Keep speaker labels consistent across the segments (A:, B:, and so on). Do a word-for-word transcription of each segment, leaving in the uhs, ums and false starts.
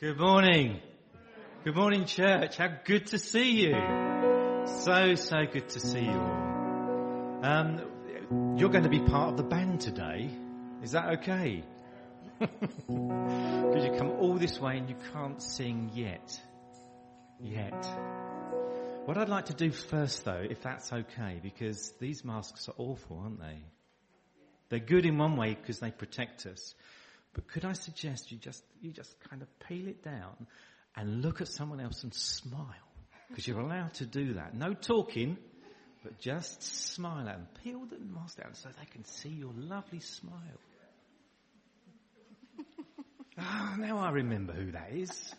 A: Good morning. Good morning, church. How good to see you. So, so good to see you all. Um, you're going to be part of the band today. Is that okay? Because you come all this way and you can't sing yet. Yet. What I'd like to do first, though, if that's okay, because these masks are awful, aren't they? They're good in one way because they protect us. But could I suggest you just you just kind of peel it down and look at someone else and smile? Because you're allowed to do that. No talking, but just smile at them. Peel the mask down so they can see your lovely smile. Ah, now I remember who that is.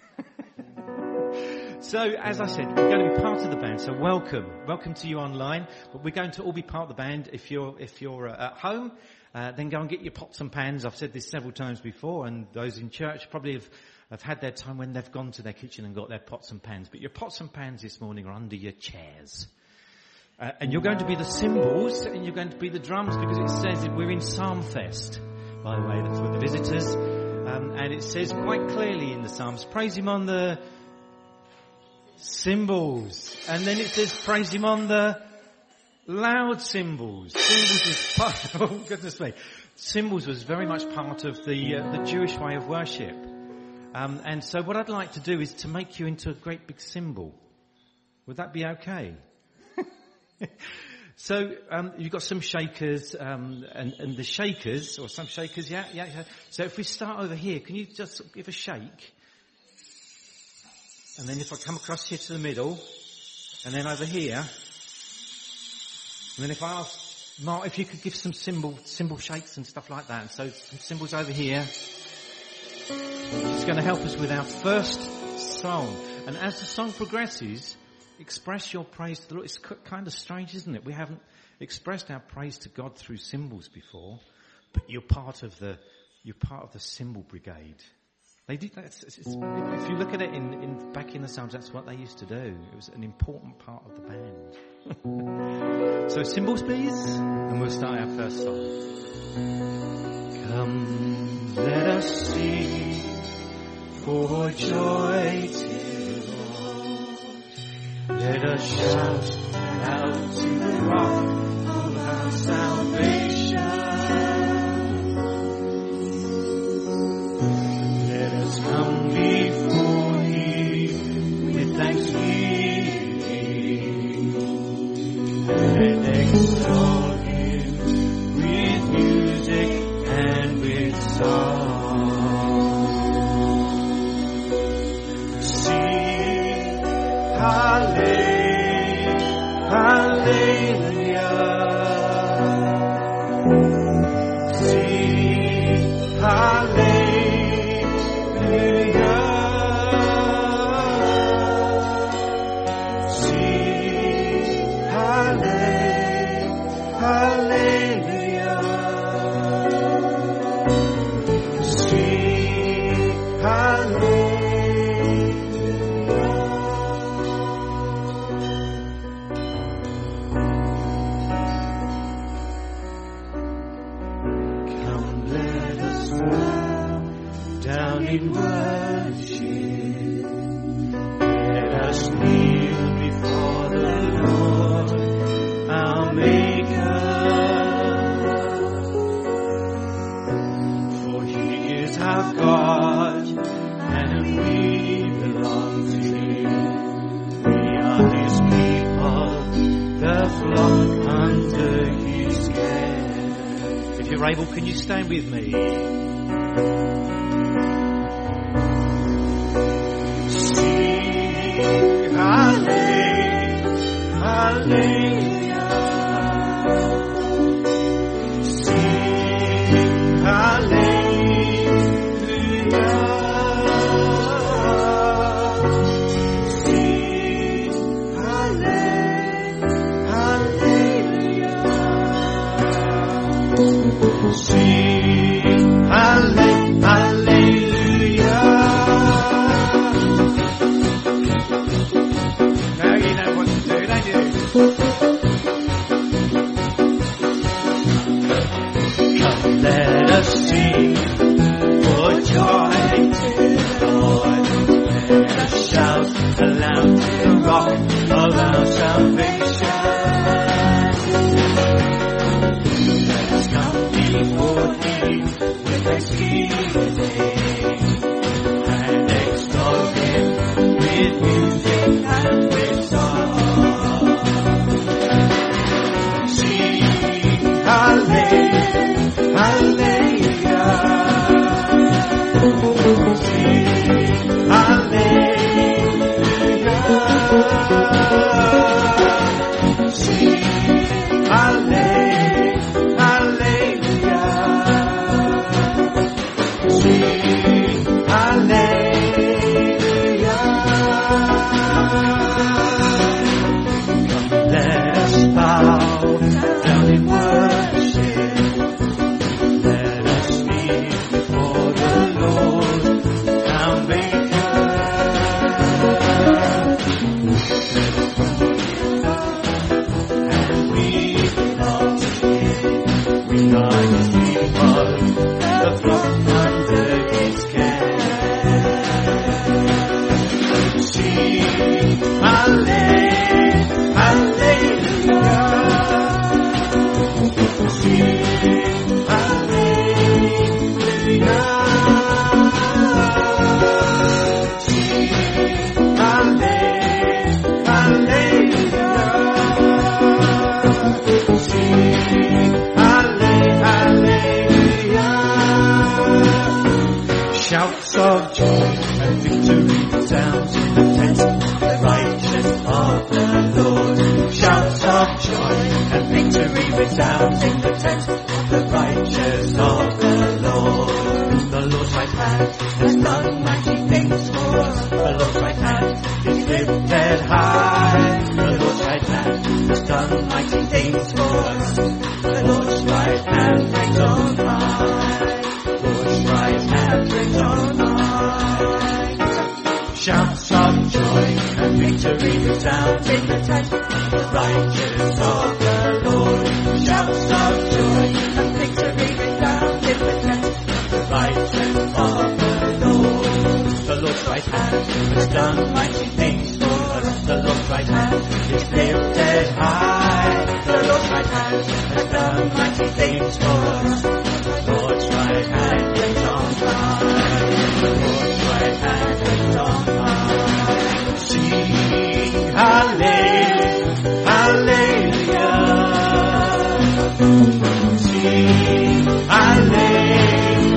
A: So, as I said, we're going to be part of the band. So, welcome, welcome to you online. But we're going to all be part of the band. If you're if you're uh, at home, uh, then go and get your pots and pans. I've said this several times before, and those in church probably have, have had their time when they've gone to their kitchen and got their pots and pans. But your pots and pans this morning are under your chairs, uh, and you're going to be the cymbals and you're going to be the drums, because it says that we're in Psalm Fest. By the way, that's for the visitors, um, and it says quite clearly in the Psalms, praise Him on the cymbals, and then it says praise Him on the loud cymbals. Cymbals was part. Oh goodness me, cymbals was very much part of the uh, the Jewish way of worship, um, and so what I'd like to do is to make you into a great big cymbal. Would that be okay? So um, you've got some shakers, um, and, and the shakers, or some shakers, yeah, yeah, yeah. So if we start over here, can you just give a shake? And then if I come across here to the middle, and then over here, and then if I ask Mark if you could give some cymbal, cymbal shakes and stuff like that. And so some cymbals over here. It's going to help us with our first song. And as the song progresses, express your praise to the Lord. It's kind of strange, isn't it? We haven't expressed our praise to God through cymbals before, but you're part of the, you're part of the cymbal brigade. They did that. It's, it's, if you look at it in, in back in the Psalms, that's what they used to do. It was an important part of the band. So cymbals, please, and we'll start our first song. Come, let us sing for joy to the Lord. Let us shout out to the rock of our salvation. Come before Him with thanksgiving and exalt Him with music and with song. Sing hallelujah, hallelujah. Sing hallelujah. In worship, let us kneel before the Lord, our Maker. For He is our God, and we belong to Him. We are His people, the flock under His care. If you're able, can you stand with me? Hallelujah, hallelujah. Sing hallelujah. Sing hallelujah, hallelujah. Sing hallelujah. Shouts of joy and victory resounds in the tents of the righteous of the Lord. Shouts of joy and victory resounds in the tents of the righteous of the Lord. The Lord's right hand has done mighty things for us. The Lord's right hand is lifted high. The Lord's right hand has done mighty things for us. The Lord's right hand reigns on high. The Lord's right hand reigns on high. Shouts of joy and victory resound in the tent of the righteous of the Lord. Shouts of joy and victory resound in the tent of the righteous of the Lord. The Lord's right hand has done mighty things for us. The Lord's right hand is lifted high. The Lord's right hand has done mighty things for us. The Lord's right hand reigns on high. The Lord's right hand reigns on high. Sing hallelujah, hallelujah. Sing hallelujah.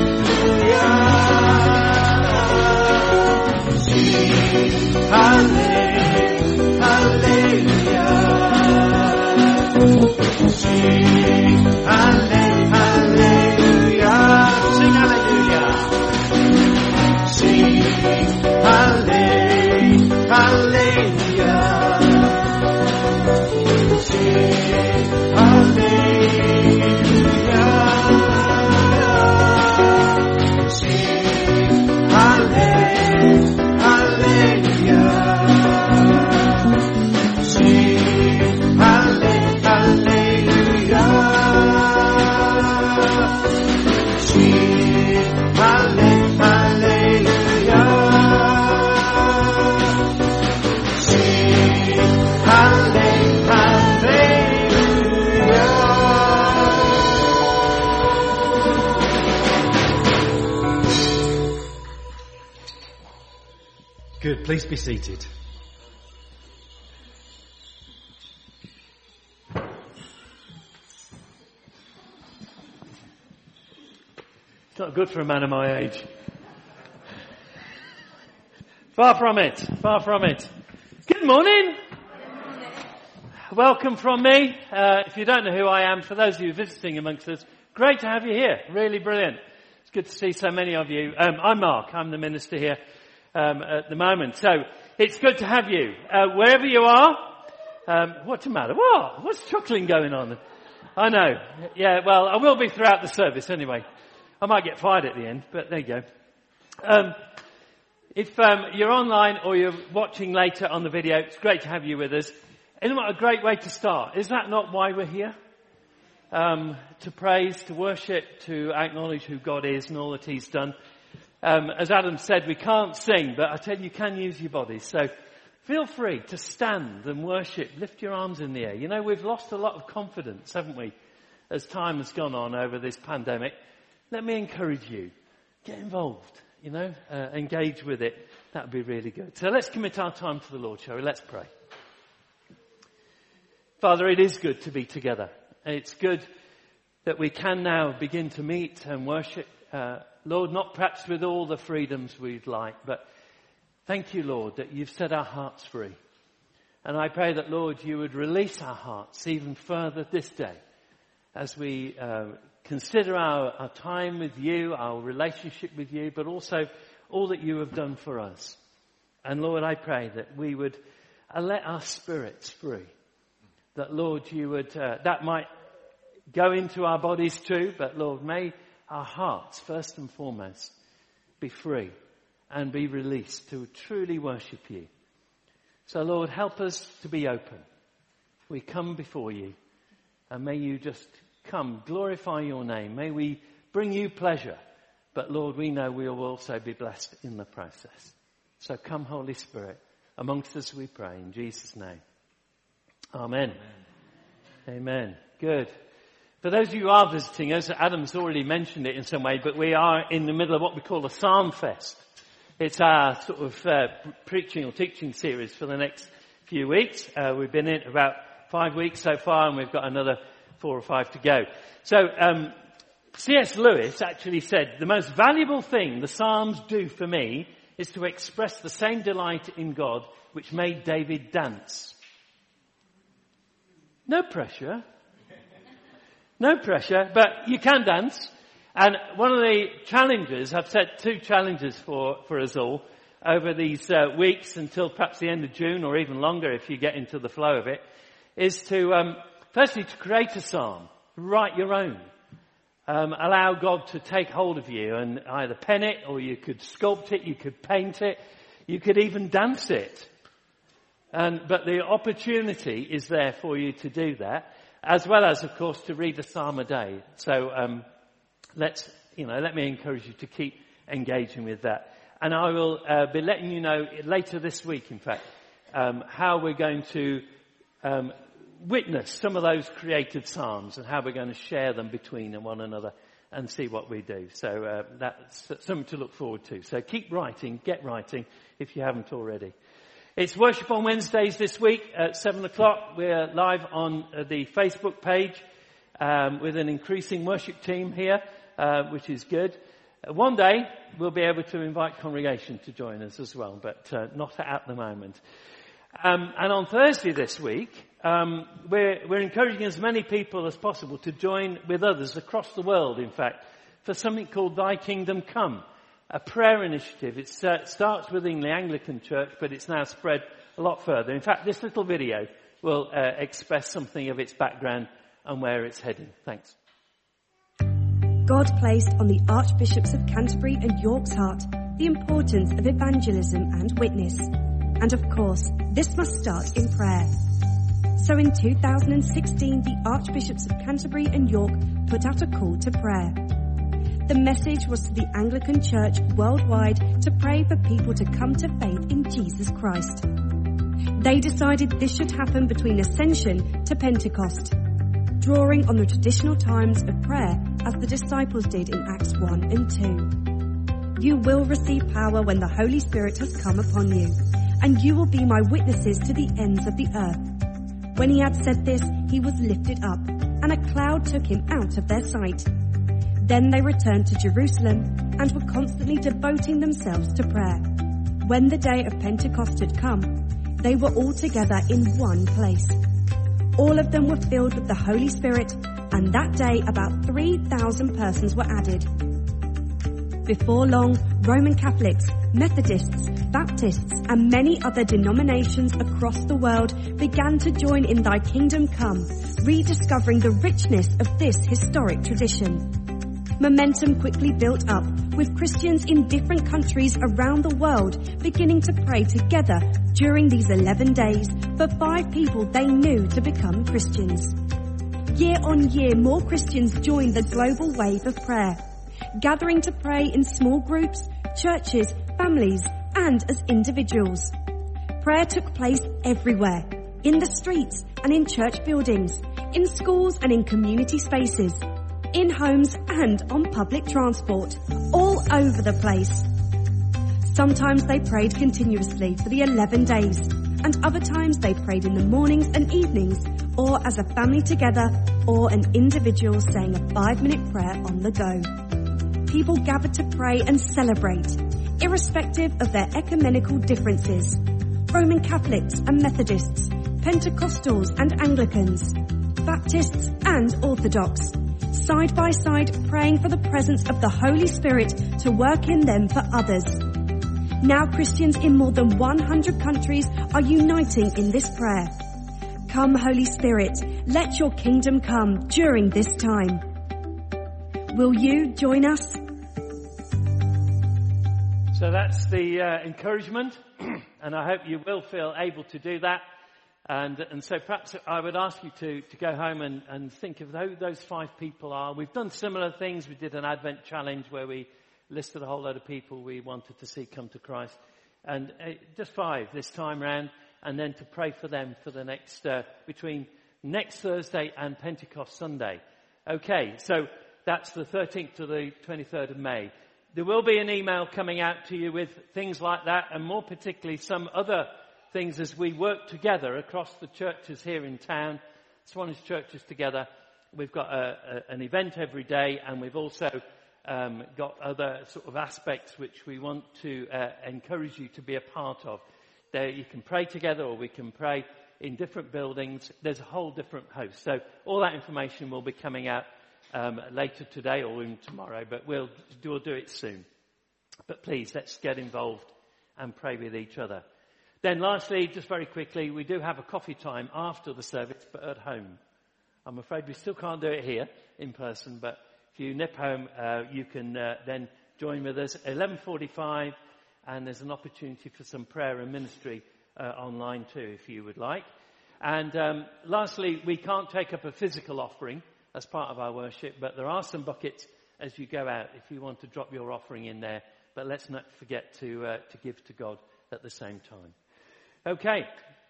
A: Sing hallelujah, hallelujah. Sing hallelujah, sing hallelujah. Sing hallelujah, hallelujah. Sing hallelujah. Sing hallelujah, hallelujah. Sing hallelujah. Sing hallelujah. Sing hallelujah. Good, please be seated.
B: It's not good for a man of my age. Far from it. Far from it. Good morning.
C: Good morning.
B: Welcome from me. Uh, if you don't know who I am, for those of you visiting amongst us, great to have you here. Really brilliant. It's good to see so many of you. Um, I'm Mark. I'm the minister here um, at the moment. So it's good to have you. Uh, wherever you are. Um, what's the matter? What? What's chuckling going on? I know. Yeah, well, I will be throughout the service anyway. I might get fired at the end, but there you go. Um, if um, you're online or you're watching later on the video, it's great to have you with us. And what a great way to start. Is that not why we're here? Um, to praise, to worship, to acknowledge who God is and all that He's done. Um, as Adam said, we can't sing, but I tell you, you can use your bodies. So feel free to stand and worship. Lift your arms in the air. You know, we've lost a lot of confidence, haven't we, as time has gone on over this pandemic. Let me encourage you. Get involved, you know, uh, engage with it. That would be really good. So let's commit our time to the Lord, shall we? Let's pray. Father, it is good to be together. It's good that we can now begin to meet and worship. Uh, Lord, not perhaps with all the freedoms we'd like, but thank you, Lord, that you've set our hearts free. And I pray that, Lord, you would release our hearts even further this day as we uh, consider our, our time with you, our relationship with you, but also all that you have done for us. And Lord, I pray that we would uh, let our spirits free. That, Lord, you would, uh, that might go into our bodies too, but Lord, may our hearts, first and foremost, be free and be released to truly worship you. So, Lord, help us to be open. We come before you, and may you just come, glorify your name. May we bring you pleasure. But Lord, we know we will also be blessed in the process. So come, Holy Spirit, amongst us we pray in Jesus' name. Amen. Amen. Amen. Good. For those of you who are visiting us, Adam's already mentioned it in some way, but we are in the middle of what we call a Psalm Fest. It's our sort of uh, preaching or teaching series for the next few weeks. Uh, we've been in about five weeks so far, and we've got another four or five to go. So um, C S Lewis actually said, the most valuable thing the Psalms do for me is to express the same delight in God which made David dance. No pressure. No pressure, but you can dance. And one of the challenges, I've set two challenges for, for us all over these uh, weeks until perhaps the end of June or even longer if you get into the flow of it, is to, um, firstly, to create a psalm, write your own. Um, allow God to take hold of you and either pen it or you could sculpt it, you could paint it, you could even dance it. And, but the opportunity is there for you to do that, as well as, of course, to read a psalm a day. So, um, let's, you know, let me encourage you to keep engaging with that. And I will uh, be letting you know later this week, in fact, um, how we're going to um, witness some of those created psalms and how we're going to share them between one another and see what we do. So uh, that's something to look forward to. So keep writing, get writing if you haven't already. It's worship on Wednesdays this week at seven o'clock. We're live on uh, the Facebook page um, with an increasing worship team here, uh, which is good. Uh, one day we'll be able to invite congregation to join us as well, but uh, not at the moment. Um, and on Thursday this week, um, we're, we're encouraging as many people as possible to join with others across the world, in fact, for something called Thy Kingdom Come, a prayer initiative. It uh, starts within the Anglican Church, but it's now spread a lot further. In fact, this little video will uh, express something of its background and where it's heading. Thanks.
C: God placed on the Archbishops of Canterbury and York's heart the importance of evangelism and witness. And of course, this must start in prayer. So in two thousand sixteen, the Archbishops of Canterbury and York put out a call to prayer. The message was to the Anglican Church worldwide to pray for people to come to faith in Jesus Christ. They decided this should happen between Ascension to Pentecost, drawing on the traditional times of prayer as the disciples did in Acts one and two. You will receive power when the Holy Spirit has come upon you, and you will be my witnesses to the ends of the earth. When he had said this, he was lifted up, and a cloud took him out of their sight. Then they returned to Jerusalem and were constantly devoting themselves to prayer. When the day of Pentecost had come, they were all together in one place. All of them were filled with the Holy Spirit, and that day about three thousand persons were added. Before long, Roman Catholics, Methodists, Baptists, and many other denominations across the world began to join in Thy Kingdom Come, rediscovering the richness of this historic tradition. Momentum quickly built up, with Christians in different countries around the world beginning to pray together during these eleven days for five people they knew to become Christians. Year on year, more Christians joined the global wave of prayer, gathering to pray in small groups, churches, families, and as individuals. Prayer took place everywhere, in the streets and in church buildings, in schools and in community spaces, in homes and on public transport, all over the place. Sometimes they prayed continuously for the eleven days, and other times they prayed in the mornings and evenings, or as a family together, or an individual saying a five-minute prayer on the go. People gathered to pray and celebrate, irrespective of their ecumenical differences. Roman Catholics and Methodists, Pentecostals and Anglicans, Baptists and Orthodox, side by side praying for the presence of the Holy Spirit to work in them for others. Now Christians in more than one hundred countries are uniting in this prayer. Come, Holy Spirit, let your kingdom come during this time. Will you join us?
B: So that's the uh, encouragement, and I hope you will feel able to do that. And, and so perhaps I would ask you to, to go home and, and think of who those five people are. We've done similar things. We did an Advent challenge where we listed a whole load of people we wanted to see come to Christ. And uh, just five this time round, and then to pray for them for the next, uh, between next Thursday and Pentecost Sunday. Okay, so that's the thirteenth to the twenty-third of May. There will be an email coming out to you with things like that, and more particularly some other things as we work together across the churches here in town, Swanage churches together, we've got a, a, an event every day, and we've also um, got other sort of aspects which we want to uh, encourage you to be a part of. There you can pray together, or we can pray in different buildings. There's a whole different host. So all that information will be coming out um, later today or even tomorrow, but we'll, we'll do it soon. But please, let's get involved and pray with each other. Then lastly, just very quickly, we do have a coffee time after the service, but at home. I'm afraid we still can't do it here in person, but if you nip home, uh, you can uh, then join with us at eleven forty-five, and there's an opportunity for some prayer and ministry uh, online too, if you would like. And um, lastly, we can't take up a physical offering as part of our worship, but there are some buckets as you go out if you want to drop your offering in there. But let's not forget to uh, to give to God at the same time. Okay,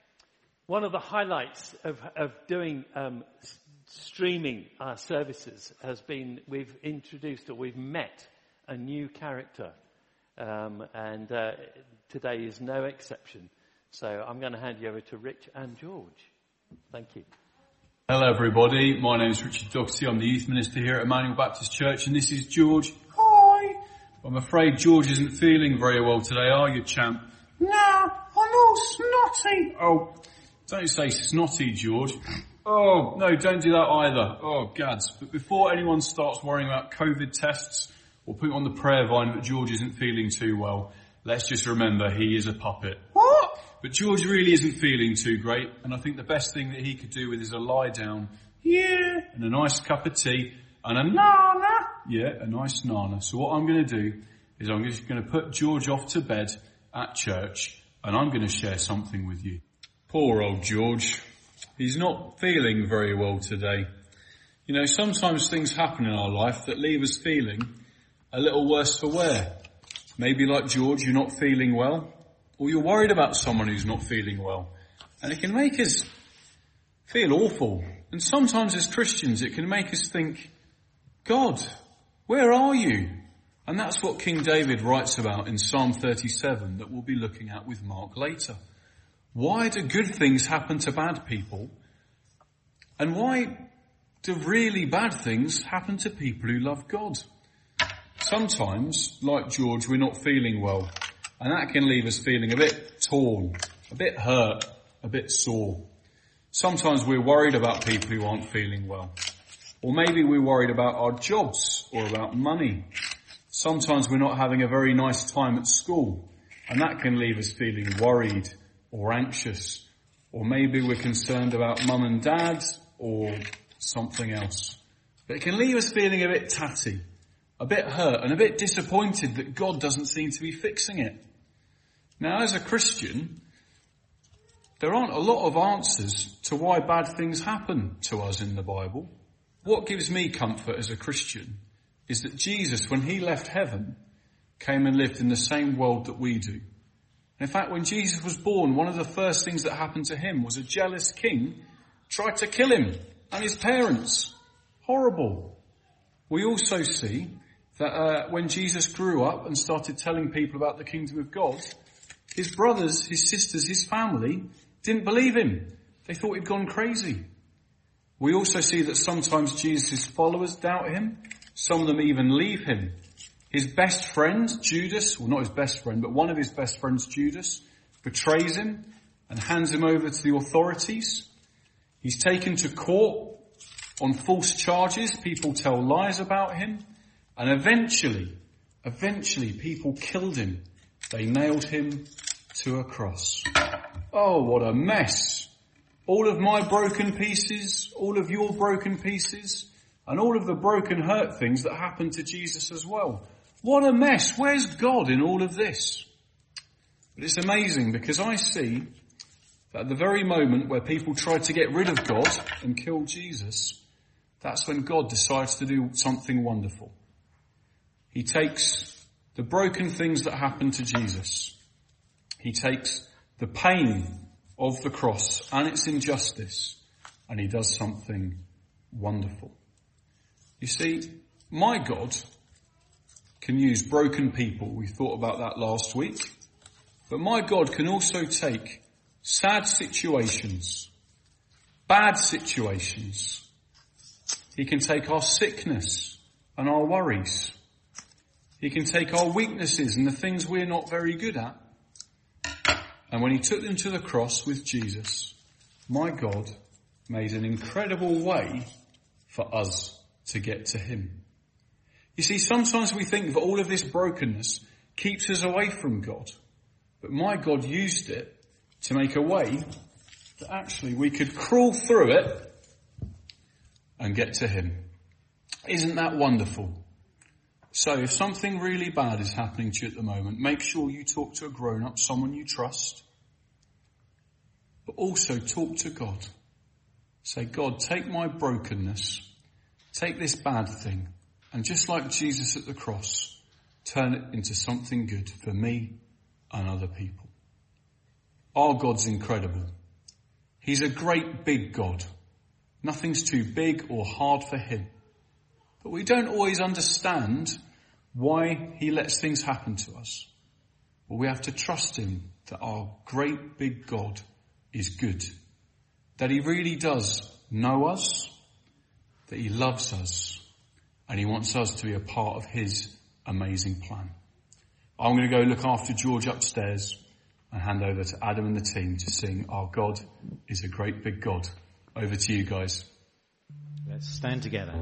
B: one of the highlights of, of doing um, s- streaming our services has been we've introduced or we've met a new character, um, and uh, today is no exception. So I'm going to hand you over to Rich and George. Thank you.
D: Hello everybody, my name is Richard Dougherty. I'm the youth minister here at Emmanuel Baptist Church, and this is George. Hi! I'm afraid George isn't feeling very well today, are you, champ? No, I'm all snotty. Oh, don't say snotty, George. Oh, no, don't do that either. Oh, gads. But before anyone starts worrying about COVID tests or putting on the prayer vine that George isn't feeling too well, let's just remember he is a puppet. What? But George really isn't feeling too great, and I think the best thing that he could do with is a lie down. Yeah. And a nice cup of tea and a nana. Yeah, a nice nana. So what I'm going to do is I'm just going to put George off to bed at church, and I'm going to share something with you. Poor old George. He's not feeling very well today. You know, sometimes things happen in our life that leave us feeling a little worse for wear. Maybe like George, you're not feeling well, or you're worried about someone who's not feeling well. And it can make us feel awful. And sometimes as Christians, it can make us think, God, where are you? And that's what King David writes about in Psalm thirty-seven that we'll be looking at with Mark later. Why do good things happen to bad people? And why do really bad things happen to people who love God? Sometimes, like George, we're not feeling well. And that can leave us feeling a bit torn, a bit hurt, a bit sore. Sometimes we're worried about people who aren't feeling well. Or maybe we're worried about our jobs or about money. Sometimes we're not having a very nice time at school, and that can leave us feeling worried or anxious. Or maybe we're concerned about mum and dad or something else. But it can leave us feeling a bit tatty, a bit hurt, and a bit disappointed that God doesn't seem to be fixing it. Now, as a Christian, there aren't a lot of answers to why bad things happen to us in the Bible. What gives me comfort as a Christian is that Jesus, when he left heaven, came and lived in the same world that we do. In fact, when Jesus was born, one of the first things that happened to him was a jealous king tried to kill him and his parents. Horrible. We also see that uh, when Jesus grew up and started telling people about the kingdom of God, his brothers, his sisters, his family didn't believe him. They thought he'd gone crazy. We also see that sometimes Jesus' followers doubt him. Some of them even leave him. His best friend, Judas, well not his best friend, but one of his best friends, Judas, betrays him and hands him over to the authorities. He's taken to court on false charges. People tell lies about him. And eventually, eventually people killed him. They nailed him to a cross. Oh, what a mess. All of my broken pieces, all of your broken pieces, and all of the broken hurt things that happened to Jesus as well. What a mess. Where's God in all of this? But it's amazing because I see that at the very moment where people tried to get rid of God and kill Jesus, that's when God decides to do something wonderful. He takes the broken things that happened to Jesus. He takes the pain of the cross and its injustice, and he does something wonderful. You see, my God can use broken people. We thought about that last week. But my God can also take sad situations, bad situations, He can take our sickness and our worries. He can take our weaknesses and the things we're not very good at. And when he took them to the cross with Jesus, my God made an incredible way for us to get to him. You see, sometimes we think that all of this brokenness keeps us away from God. But my God used it to make a way that actually we could crawl through it and get to him. Isn't that wonderful? So if something really bad is happening to you at the moment, make sure you talk to a grown-up, someone you trust. But also talk to God. Say, God, take my brokenness, take this bad thing, and just like Jesus at the cross, turn it into something good for me and other people. Our God's incredible. He's a great big God. Nothing's too big or hard for him. But we don't always understand why he lets things happen to us. But we have to trust him that our great big God is good. That he really does know us. That he loves us. And he wants us to be a part of his amazing plan. I'm going to go look after George upstairs and hand over to Adam and the team to sing Our God is a Great Big God. Over to you guys.
A: Let's stand together.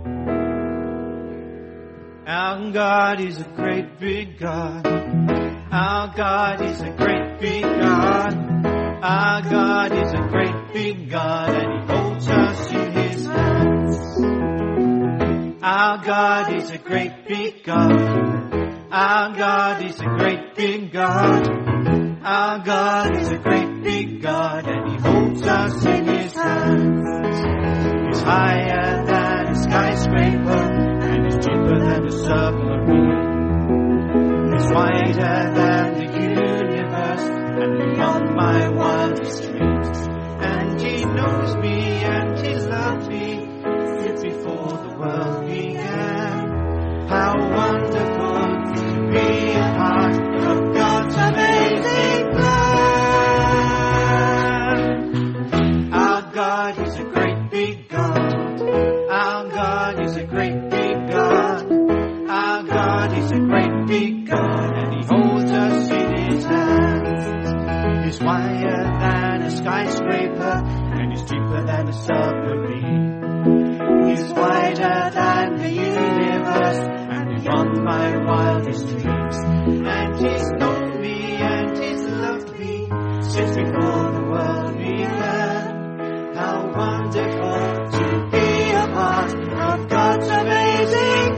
A: Our God is a great big God. Our God is a great big God. Our God is a great big God, and he holds us in his hands. Our God is a great big God. Our God is a great big God. Our God is a great big God, and he holds us in his hands. He's higher than a skyscraper, and he's deeper than a submarine. He's wider than the universe, and beyond my wildest dreams. And he knows me, and he's loved me since before the world began. How wonderful to be a part of God's amazing plan. Our God is a great big God. Our God is a great big God. Our God is a great big God, and he holds us in his hands. He's higher than a skyscraper, and he's deeper than a submarine. He's wider than the universe, and beyond my wildest dreams. And he's known me, and he's loved me since before the world began. How wonderful to be a part of God's amazing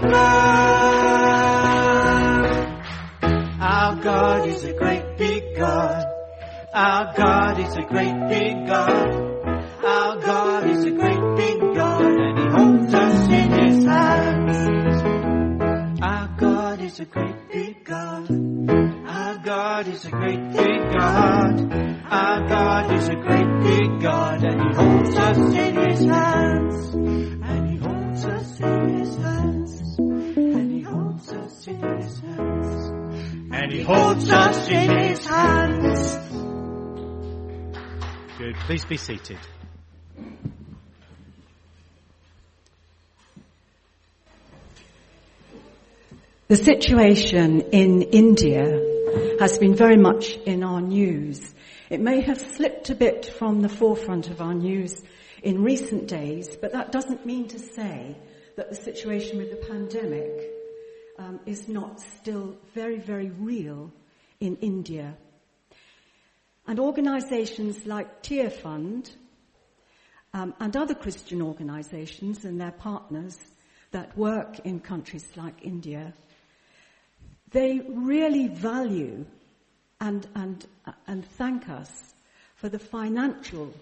A: plan. Our God is a great big God. Our God is a great big God. Our God is a great big God, and he holds us in his hands. Our God is a great big God. Our God is a great big God. Our God is a great big God, and he holds us in his hands. And he holds us in his hands. And he holds us in his hands. And he holds us in his hands. Good. Please be seated.
E: The situation in India has been very much in our news. It may have slipped a bit from the forefront of our news in recent days, but that doesn't mean to say that the situation with the pandemic um, is not still very, very real in India. And organisations like Tear Fund um, and other Christian organisations and their partners that work in countries like India, they really value and, and, and thank us for the financial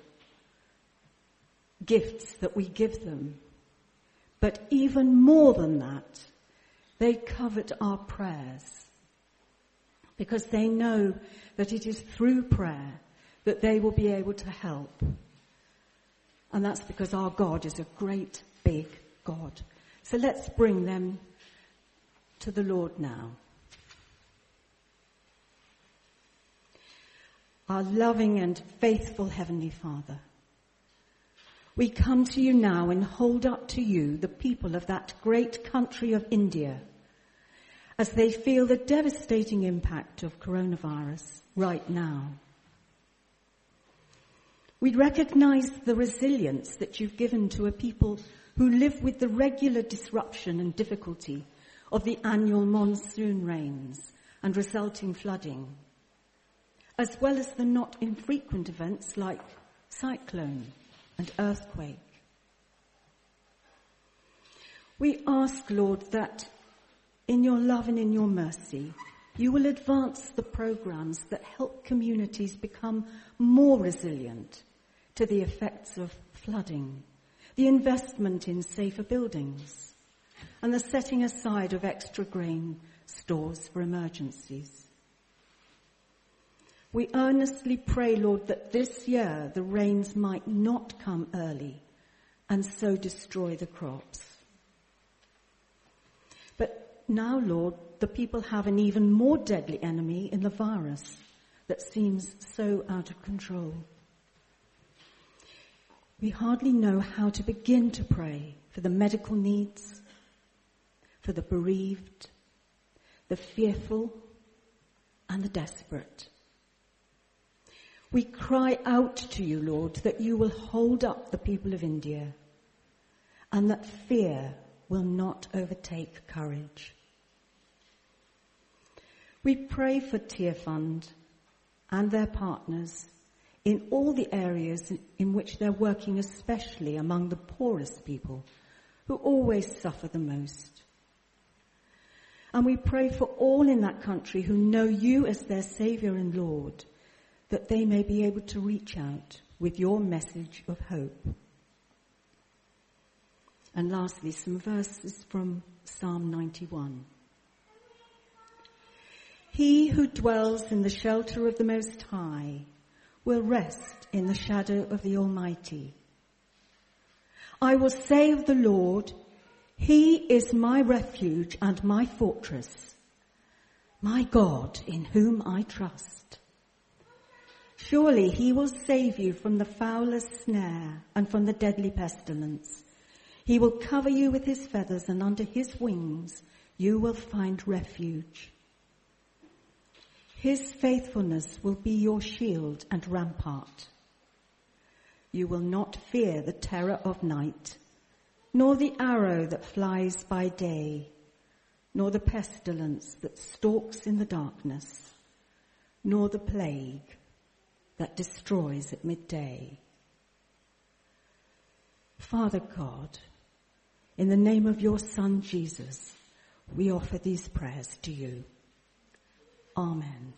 E: gifts that we give them. But even more than that, they covet our prayers, because they know that it is through prayer that they will be able to help. And that's because our God is a great big God. So let's bring them to the Lord now. Our loving and faithful Heavenly Father, We come to you now and hold up to you the people of that great country of India as they feel the devastating impact of coronavirus right now. We recognize the resilience that you've given to a people who live with the regular disruption and difficulty of the annual monsoon rains and resulting flooding, as well as the not infrequent events like cyclone and earthquake. We ask, Lord, that in your love and in your mercy, you will advance the programs that help communities become more resilient to the effects of flooding, the investment in safer buildings, and the setting aside of extra grain stores for emergencies. We earnestly pray, Lord, that this year the rains might not come early and so destroy the crops. But now, Lord, the people have an even more deadly enemy in the virus that seems so out of control. We hardly know how to begin to pray for the medical needs, for the bereaved, the fearful, and the desperate. We cry out to you, Lord, that you will hold up the people of India and that fear will not overtake courage. We pray for Tear Fund and their partners in all the areas in which they're working, especially among the poorest people who always suffer the most. And we pray for all in that country who know you as their Saviour and Lord, that they may be able to reach out with your message of hope. And lastly, some verses from Psalm ninety-one. He who dwells in the shelter of the Most High will rest in the shadow of the Almighty. I will say of the Lord, He is my refuge and my fortress, my God in whom I trust. Surely he will save you from the fowler's snare and from the deadly pestilence. He will cover you with his feathers, and under his wings you will find refuge. His faithfulness will be your shield and rampart. You will not fear the terror of night, nor the arrow that flies by day, nor the pestilence that stalks in the darkness, nor the plague that destroys at midday. Father God, in the name of your Son Jesus, we offer these prayers to you. Amen.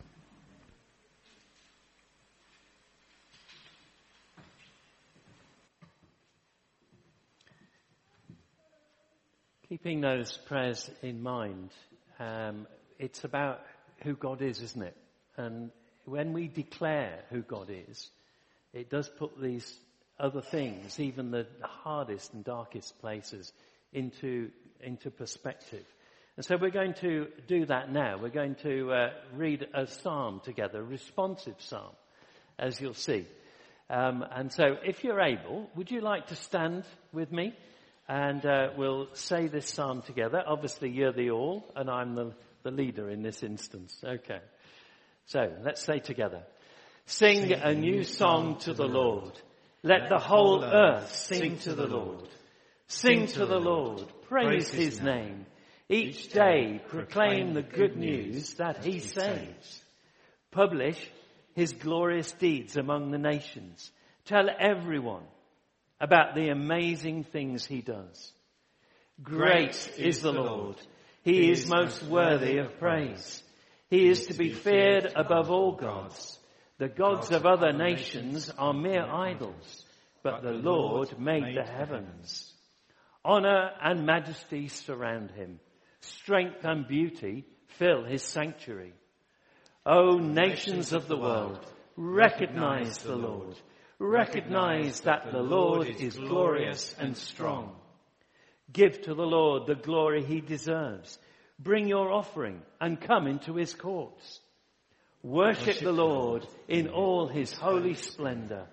B: Keeping those prayers in mind, um, it's about who God is, isn't it? And when we declare who God is, it does put these other things, even the hardest and darkest places, into into perspective. And so we're going to do that now. We're going to uh, read a psalm together, a responsive psalm, as you'll see. Um, and so if you're able, would you like to stand with me? And uh, we'll say this psalm together. Obviously, you're the all, and I'm the, the leader in this instance. Okay. So let's say together. Sing, sing a new song to the Lord. Let the whole earth sing to the Lord. Sing to the Lord. Praise his name. Each day proclaim the good news that he saves. Publish his glorious deeds among the nations. Tell everyone about the amazing things he does. Great is the Lord. He is most worthy of praise. He is to be feared above all gods. The gods of other nations are mere idols, but the Lord made the heavens. Honor and majesty surround him. Strength and beauty fill his sanctuary. O nations of the world, recognize the Lord. Recognize that the Lord is glorious and strong. Give to the Lord the glory he deserves. Bring your offering and come into his courts. Worship the Lord in all his holy splendor.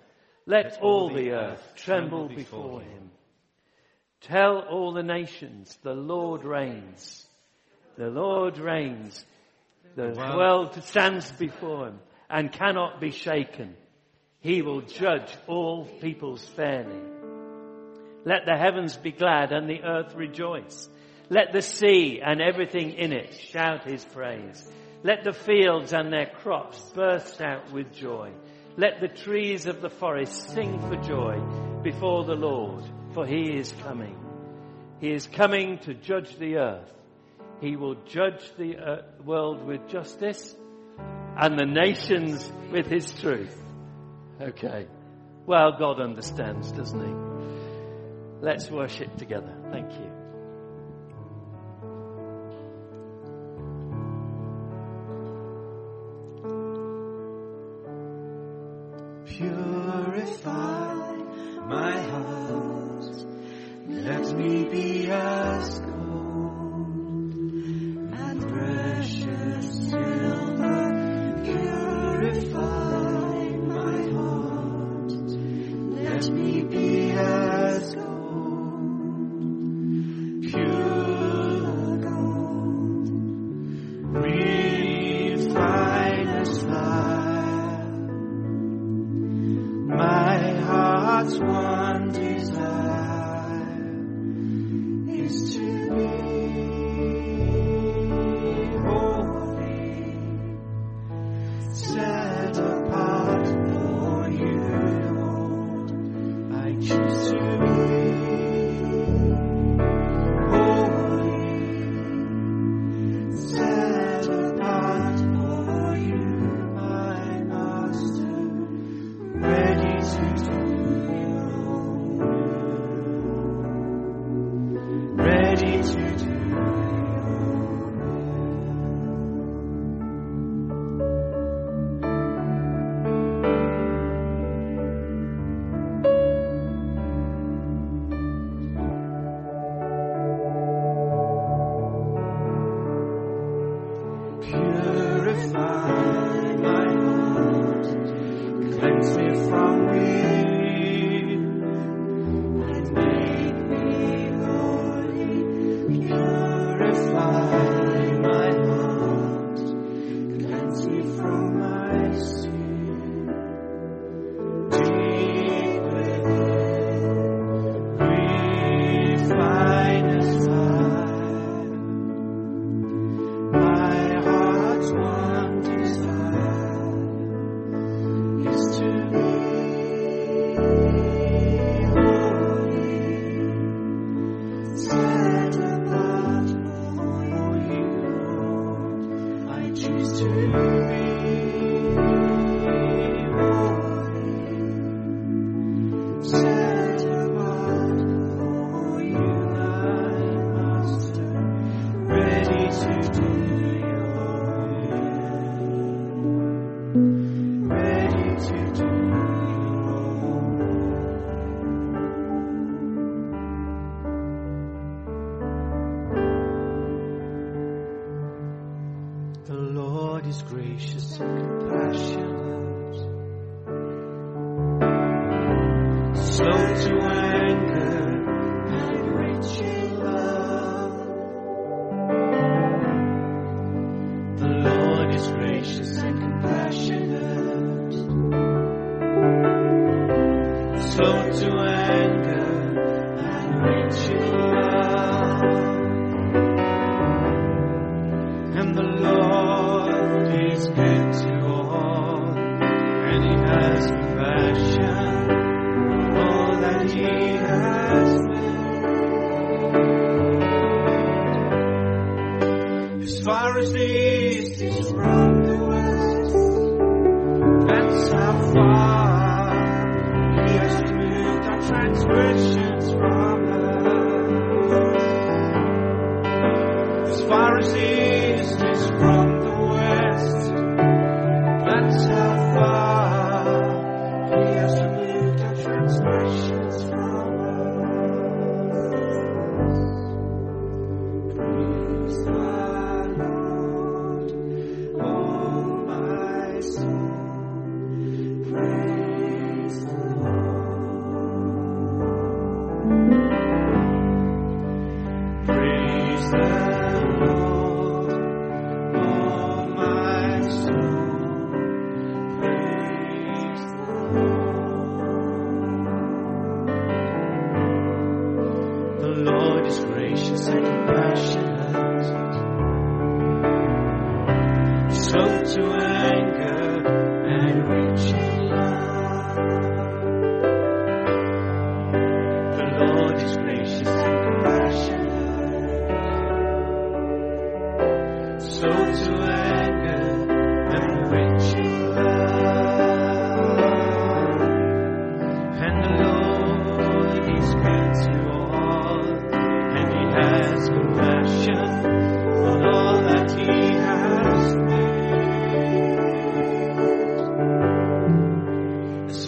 B: Let all the earth tremble before him. Tell all the nations, the Lord reigns. The Lord reigns. The world stands before him and cannot be shaken. He will judge all peoples fairly. Let the heavens be glad and the earth rejoice. Let the sea and everything in it shout his praise. Let the fields and their crops burst out with joy. Let the trees of the forest sing for joy before the Lord, for he is coming. He is coming to judge the earth. He will judge the uh, world with justice and the nations with his truth. Okay. Well, God understands, doesn't he? Let's worship together. Thank you.
F: Purify my heart, let me be as gold and precious silver. Purify my heart, let me be as gold, pure gold, refine as fire. My heart's one desire is to be holy, set apart for you, Lord. I choose to be holy, set apart for you, my Master. Ready to do your will. Ready to do your will. Purify my heart, cleanse me from within, and make me holy. Purify my heart, cleanse me from my sin. Deep within, refine as fire. My heart's one desire is to be holy, set apart for you, Lord. I choose to be holy, set apart for you, my Master, ready to do your will, ready to do your will. The Lord is gracious and compassionate, slow to anger and rich in love. The Lord is gracious and compassionate, slow to anger and rich in love. And the Lord is good to all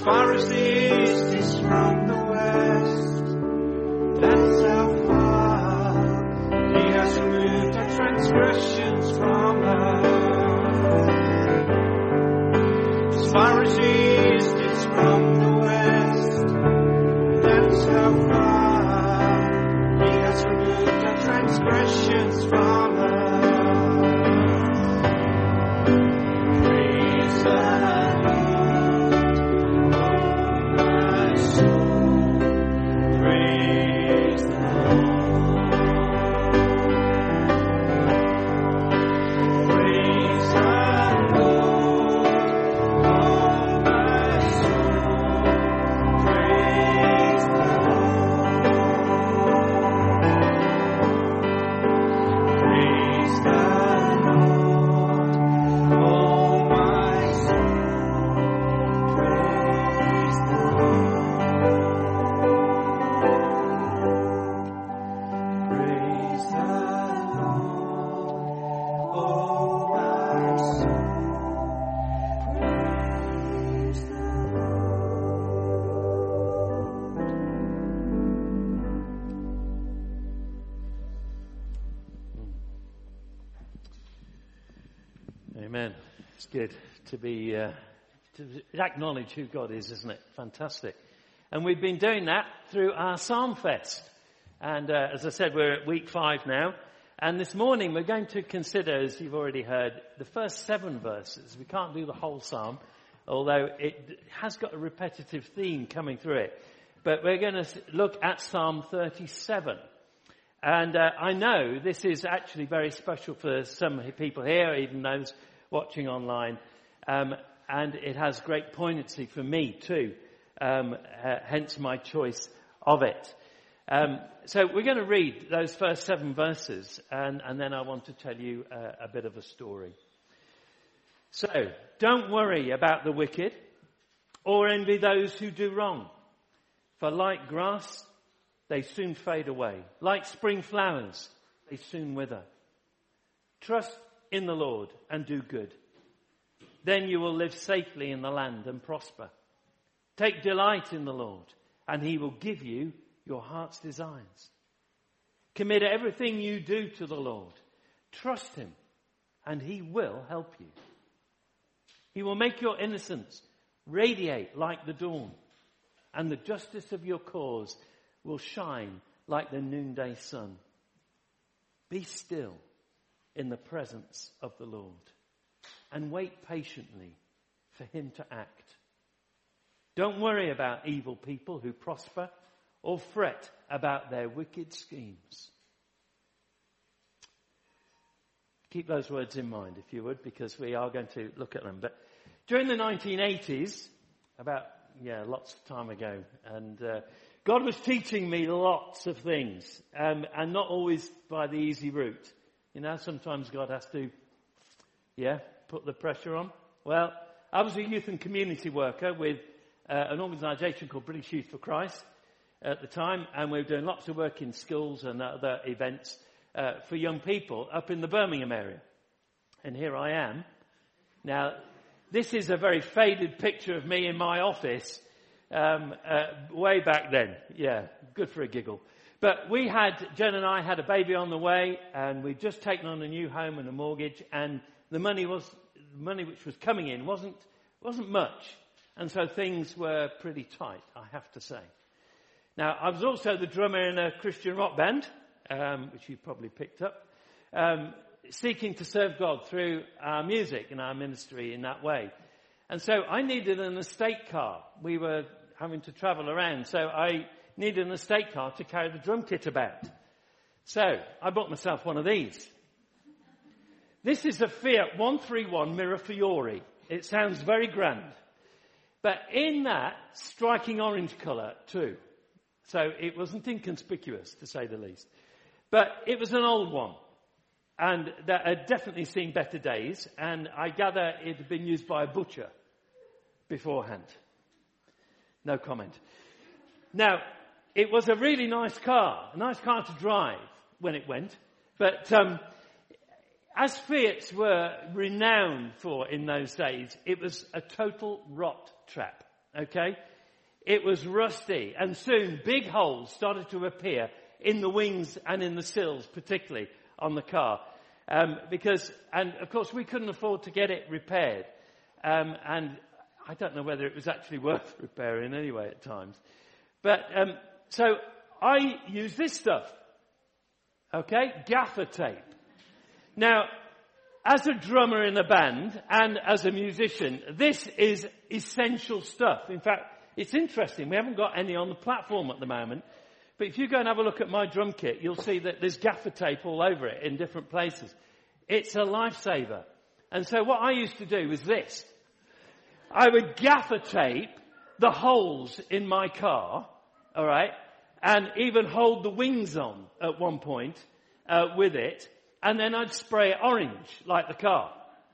F: far as the east is from the west, that's how far He has removed our transgressions from us. As far as the east is from the west, that's how far He has removed our transgressions from us. Praise the Lord, oh my soul. Praise the Lord. Praise the Lord, oh my soul. Praise the Lord. Praise the Lord, oh my soul. Praise the Lord. Praise the Lord, oh my soul. Praise the
B: Amen. It's good to be, uh, to acknowledge who God is, isn't it? Fantastic. And we've been doing that through our Psalm Fest. And uh, as I said, we're at week five now. And this morning we're going to consider, as you've already heard, the first seven verses. We can't do the whole psalm, although it has got a repetitive theme coming through it. But we're going to look at Psalm thirty-seven. And uh, I know this is actually very special for some people here, even those watching online. Um, and it has great poignancy for me too. Um, uh, hence my choice of it. Um, so we're going to read those first seven verses, and, and then I want to tell you uh, a bit of a story. So, don't worry about the wicked, or envy those who do wrong. For like grass, they soon fade away. Like spring flowers, they soon wither. Trust in the Lord and do good. Then you will live safely in the land and prosper. Take delight in the Lord, and He will give you your heart's desires. Commit everything you do to the Lord. Trust Him, and He will help you. He will make your innocence radiate like the dawn, and the justice of your cause will shine like the noonday sun. Be still in the presence of the Lord, and wait patiently for Him to act. Don't worry about evil people who prosper, or fret about their wicked schemes. Keep those words in mind, if you would, because we are going to look at them. But during the nineteen eighties, about, yeah, lots of time ago, and uh, God was teaching me lots of things, um, and not always by the easy route. You know, sometimes God has to, yeah, put the pressure on. Well, I was a youth and community worker with uh, an organisation called British Youth for Christ at the time, and we were doing lots of work in schools and other events uh, for young people up in the Birmingham area. And here I am. Now, this is a very faded picture of me in my office um, uh, way back then. Yeah, good for a giggle. But we had, Jen and I had a baby on the way, and we'd just taken on a new home and a mortgage, and the money was the money which was coming in wasn't wasn't much, and so things were pretty tight, I have to say. Now, I was also the drummer in a Christian rock band, um, which you probably picked up, um, seeking to serve God through our music and our ministry in that way. And so I needed an estate car. We were having to travel around, so I needed an estate car to carry the drum kit about. So I bought myself one of these. This is a Fiat one thirty-one Mirafiori. It sounds very grand. But in that, striking orange colour too. So it wasn't inconspicuous, to say the least. But it was an old one. And that had definitely seen better days. And I gather it had been used by a butcher beforehand. No comment. Now, it was a really nice car. A nice car to drive when it went. But um, as Fiats were renowned for in those days, it was a total rot trap. Okay? It was rusty, and soon big holes started to appear in the wings and in the sills, particularly on the car. Um, because, and of course we couldn't afford to get it repaired. Um, and I don't know whether it was actually worth repairing anyway at times. But, um, so I use this stuff. Okay? Gaffer tape. Now, as a drummer in a band and as a musician, this is essential stuff. In fact, it's interesting. We haven't got any on the platform at the moment. But if you go and have a look at my drum kit, you'll see that there's gaffer tape all over it in different places. It's a lifesaver. And so what I used to do was this. I would gaffer tape the holes in my car, all right, and even hold the wings on at one point uh, with it, and then I'd spray it orange like the car.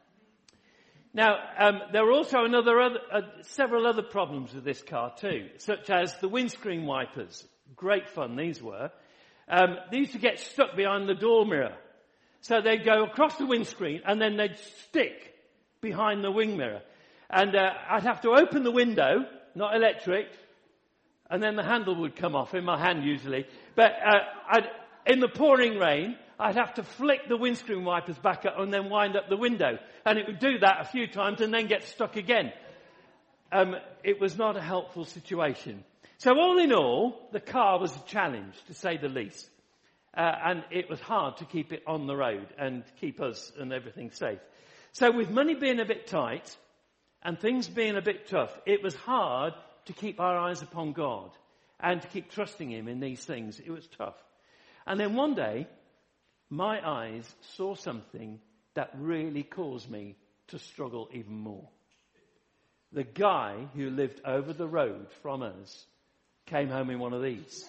B: Now, um, there were also another other, uh, several other problems with this car too, such as the windscreen wipers. Great fun these were. Um, they used to get stuck behind the door mirror. So they'd go across the windscreen and then they'd stick behind the wing mirror. And uh, I'd have to open the window, not electric, and then the handle would come off in my hand usually. But uh, I'd, in the pouring rain, I'd have to flick the windscreen wipers back up and then wind up the window. And it would do that a few times and then get stuck again. Um, it was not a helpful situation. So all in all, the car was a challenge, to say the least. Uh, and it was hard to keep it on the road and keep us and everything safe. So with money being a bit tight and things being a bit tough, it was hard to keep our eyes upon God and to keep trusting Him in these things. It was tough. And then one day, my eyes saw something that really caused me to struggle even more. The guy who lived over the road from us came home in one of these.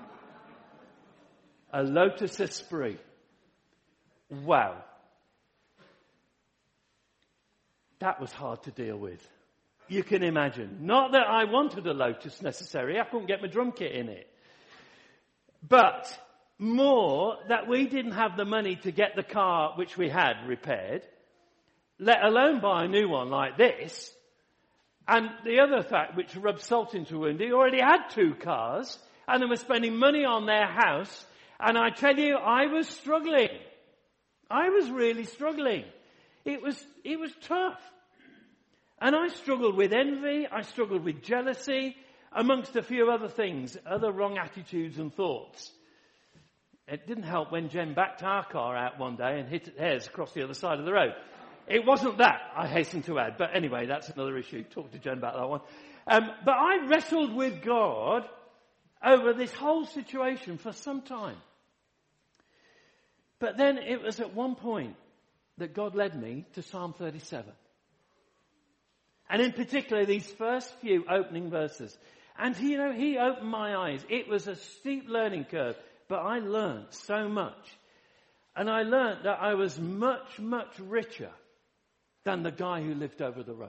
B: A Lotus Esprit. Wow. That was hard to deal with. You can imagine. Not that I wanted a Lotus necessarily. I couldn't get my drum kit in it. But more that we didn't have the money to get the car which we had repaired, let alone buy a new one like this. And the other fact which rubbed salt into the wound, he already had two cars and they were spending money on their house. And I tell you, I was struggling. I was really struggling. It was, it was tough. And I struggled with envy. I struggled with jealousy, amongst a few other things, other wrong attitudes and thoughts. It didn't help when Jen backed our car out one day and hit hers across the other side of the road. It wasn't that, I hasten to add. But anyway, that's another issue. Talk to Jen about that one. Um, but I wrestled with God over this whole situation for some time. But then it was at one point that God led me to Psalm thirty-seven. And in particular, these first few opening verses. And, you know, He opened my eyes. It was a steep learning curve, but I learned so much. And I learned that I was much, much richer than the guy who lived over the road.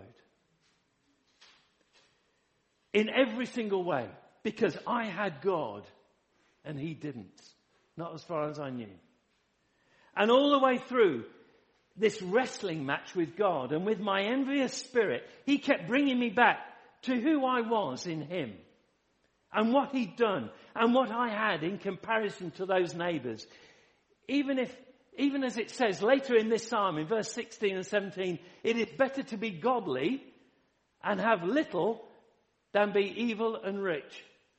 B: In every single way. Because I had God and he didn't. Not as far as I knew. And all the way through this wrestling match with God and with my envious spirit, he kept bringing me back to who I was in him. And what he'd done and what I had in comparison to those neighbours. Even if Even as it says later in this psalm, in verse sixteen and seventeen, it is better to be godly and have little than be evil and rich.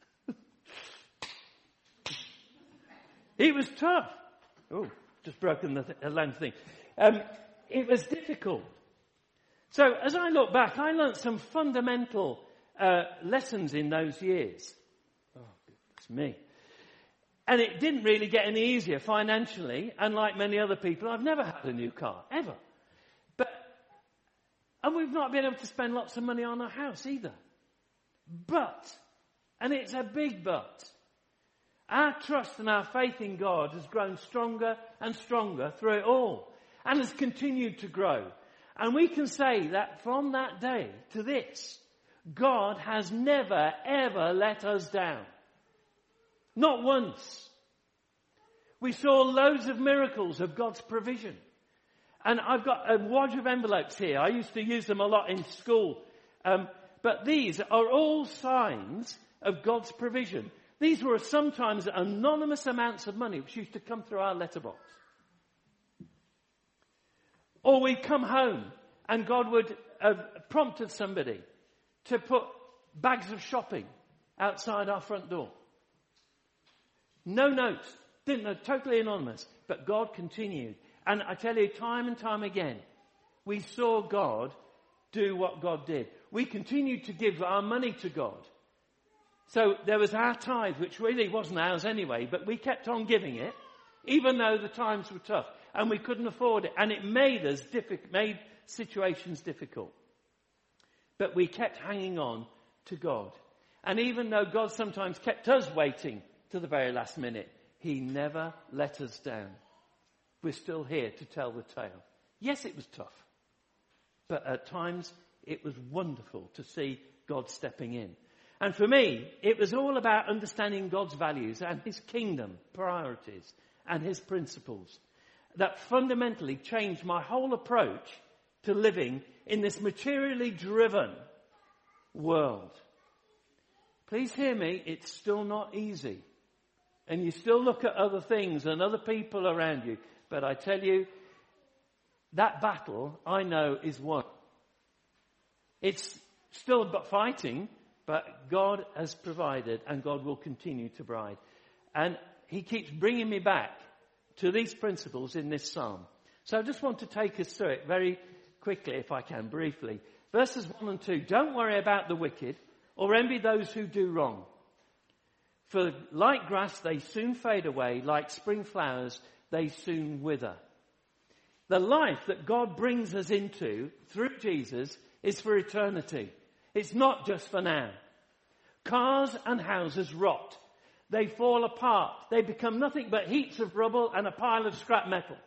B: It was tough. Oh, just broken the th- land thing. Um, it was difficult. So as I look back, I learnt some fundamental uh, lessons in those years. Oh, goodness me. And it didn't really get any easier financially. And like many other people, I've never had a new car, ever. But, and we've not been able to spend lots of money on our house either. But, and it's a big but, our trust and our faith in God has grown stronger and stronger through it all. And has continued to grow. And we can say that from that day to this, God has never, ever let us down. Not once. We saw loads of miracles of God's provision. And I've got a wad of envelopes here. I used to use them a lot in school. Um, But these are all signs of God's provision. These were sometimes anonymous amounts of money which used to come through our letterbox. Or we'd come home and God would have prompted somebody to put bags of shopping outside our front door. No notes. Didn't know, totally anonymous. But God continued. And I tell you, time and time again, we saw God do what God did. We continued to give our money to God. So there was our tithe, which really wasn't ours anyway, but we kept on giving it, even though the times were tough and we couldn't afford it. And it made us difficult, made situations difficult. But we kept hanging on to God. And even though God sometimes kept us waiting to the very last minute, he never let us down. We're still here to tell the tale. Yes, it was tough. But at times, it was wonderful to see God stepping in. And for me, it was all about understanding God's values and his kingdom priorities and his principles that fundamentally changed my whole approach to living in this materially driven world. Please hear me, it's still not easy. And you still look at other things and other people around you. But I tell you, that battle, I know, is won. It's still about fighting, but God has provided and God will continue to provide. And he keeps bringing me back to these principles in this psalm. So I just want to take us through it very quickly, if I can, briefly. Verses one and two. Don't worry about the wicked or envy those who do wrong. For like grass, they soon fade away. Like spring flowers, they soon wither. The life that God brings us into through Jesus is for eternity. It's not just for now. Cars and houses rot. They fall apart. They become nothing but heaps of rubble and a pile of scrap metal.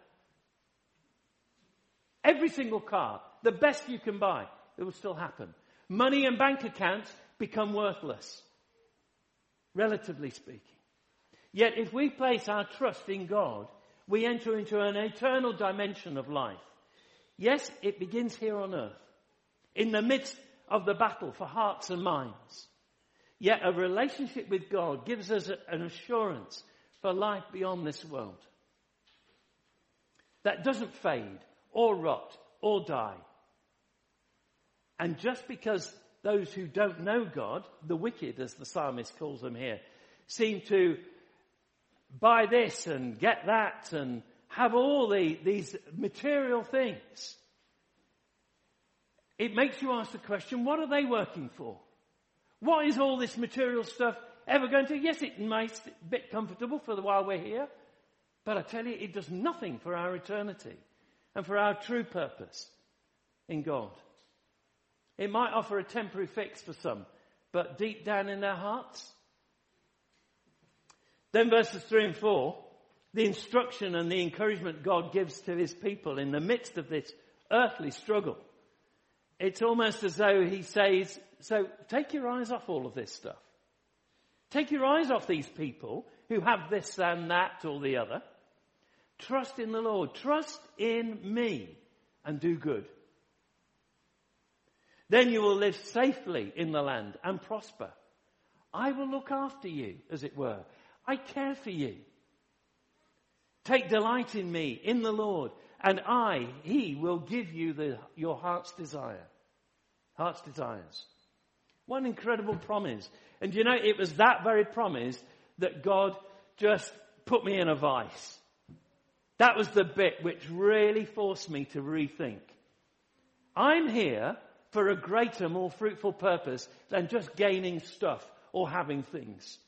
B: Every single car, the best you can buy, it will still happen. Money and bank accounts become worthless, relatively speaking. Yet if we place our trust in God, we enter into an eternal dimension of life. Yes, it begins here on earth, in the midst of the battle for hearts and minds. Yet a relationship with God gives us an assurance for life beyond this world that doesn't fade or rot or die. And just because those who don't know God, the wicked as the psalmist calls them here, seem to buy this and get that and have all the, these material things, it makes you ask the question, what are they working for? What is all this material stuff ever going to do? Yes, it might be a bit comfortable for the while we're here, but I tell you, it does nothing for our eternity and for our true purpose in God. It might offer a temporary fix for some, but deep down in their hearts. Then verses three and four, the instruction and the encouragement God gives to his people in the midst of this earthly struggle. It's almost as though he says, so take your eyes off all of this stuff. Take your eyes off these people who have this and that or the other. Trust in the Lord. Trust in me and do good. Then you will live safely in the land and prosper. I will look after you, as it were. I care for you. Take delight in me, in the Lord, and I, he, will give you the, your heart's desire. Heart's desires. What an incredible promise. And you know, it was that very promise that God just put me in a vice. That was the bit which really forced me to rethink. I'm here for a greater, more fruitful purpose than just gaining stuff or having things.